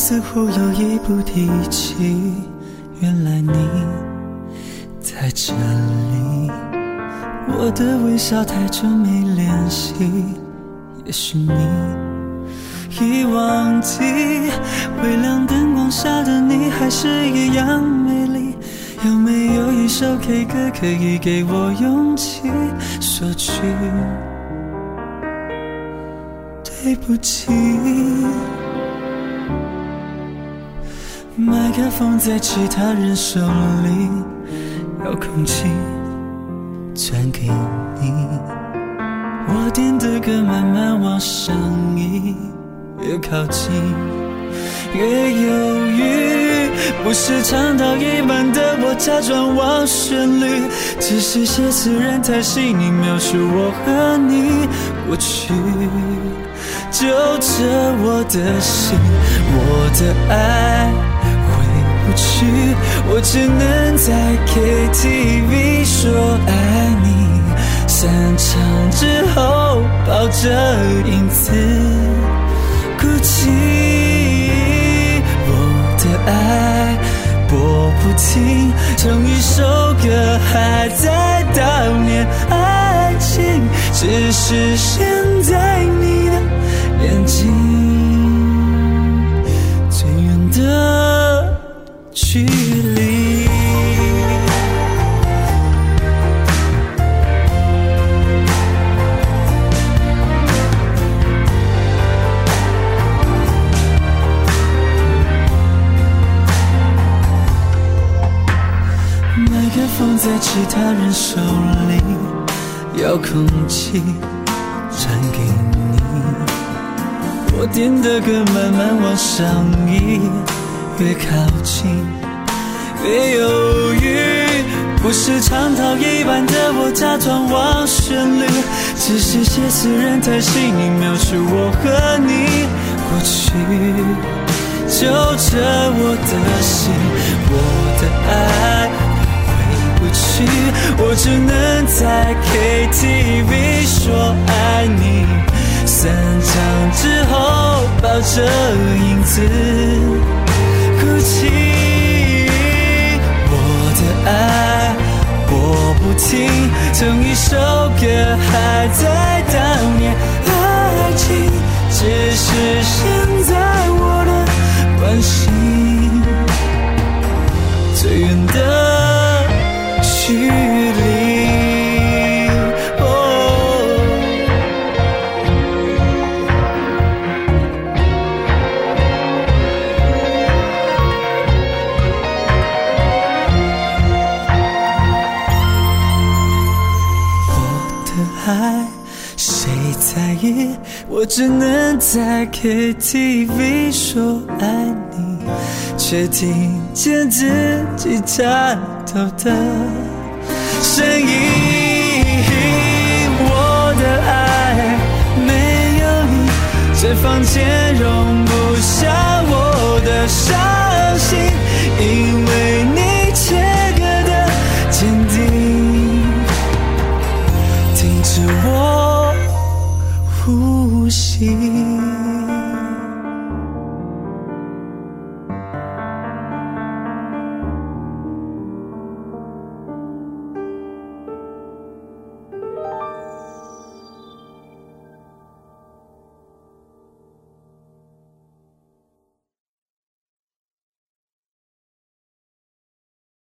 似乎有意不提起，原来你在这里。我的微笑太久没联系，也许你已忘记，微亮灯光下的你还是一样美丽。有没有一首 K 歌可以给我勇气说句对不起？麦克风在其他人手里，遥控器传给你，我点的歌慢慢往上移，越靠近越犹豫，不是唱到一半的我假装忘旋律，只是写词人太细腻描述我和你过去，揪着我的心，我的爱回不去，我只能在 KTV 说爱你，散场之后抱着影子哭泣。我的爱播不停，同一首歌还在悼念爱情，只是现在你的眼睛最远的距离。麦克风在其他人手里，遥控器传给你，我点的歌慢慢往上移，越靠近越犹豫，不是唱到一半的我假装忘旋律，只是写词人太细腻描述我和你过去，揪着我的心，我的爱我只能在 KTV 说爱你，散场之后抱着影子哭泣。我的爱播不停，同一首歌还在悼念爱情，只是现在我的关系最远的距离。我的爱谁在意？我只能在 KTV 说爱你，却听见自己颤抖的声音。